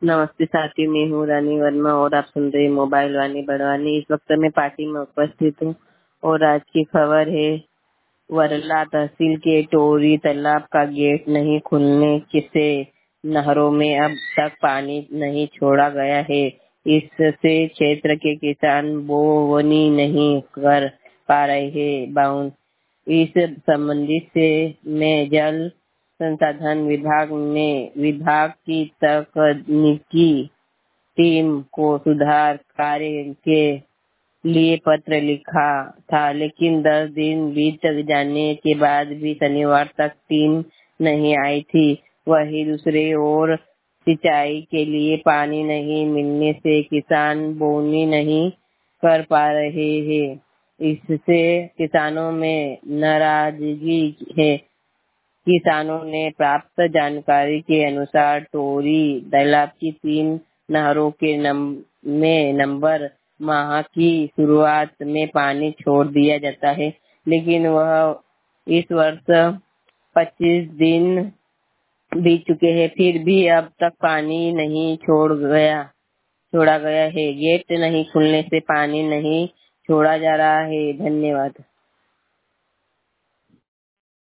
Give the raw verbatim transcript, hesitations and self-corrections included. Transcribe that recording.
नमस्ते साथी, मैं हूँ रानी वर्मा और आप सुन रहे हैं मोबाइल वाणी बड़वानी। इस वक्त मैं पार्टी में उपस्थित हूँ और आज की खबर है, वरला तहसील के टोरी तालाब का गेट नहीं खुलने से नहरों में अब तक पानी नहीं छोड़ा गया है। इससे क्षेत्र के किसान बोवनी नहीं कर पा रहे हैं। बाउंड इस संबंधी से मैं जल संसाधन विभाग ने विभाग की तकनीकी टीम को सुधार कार्य के लिए पत्र लिखा था, लेकिन दस दिन बीत जाने के बाद भी शनिवार तक टीम नहीं आई थी। वहीं दूसरी ओर सिंचाई के लिए पानी नहीं मिलने से किसान बोनी नहीं कर पा रहे हैं। इससे किसानों में नाराजगी है। किसानों ने प्राप्त जानकारी के अनुसार टोरी तालाब की तीन नहरों के नम, में नंबर माह की शुरुआत में पानी छोड़ दिया जाता है, लेकिन वह इस वर्ष पच्चीस दिन बीत चुके हैं, फिर भी अब तक पानी नहीं छोड़ गया छोड़ा गया है। गेट नहीं खुलने से पानी नहीं छोड़ा जा रहा है। धन्यवाद।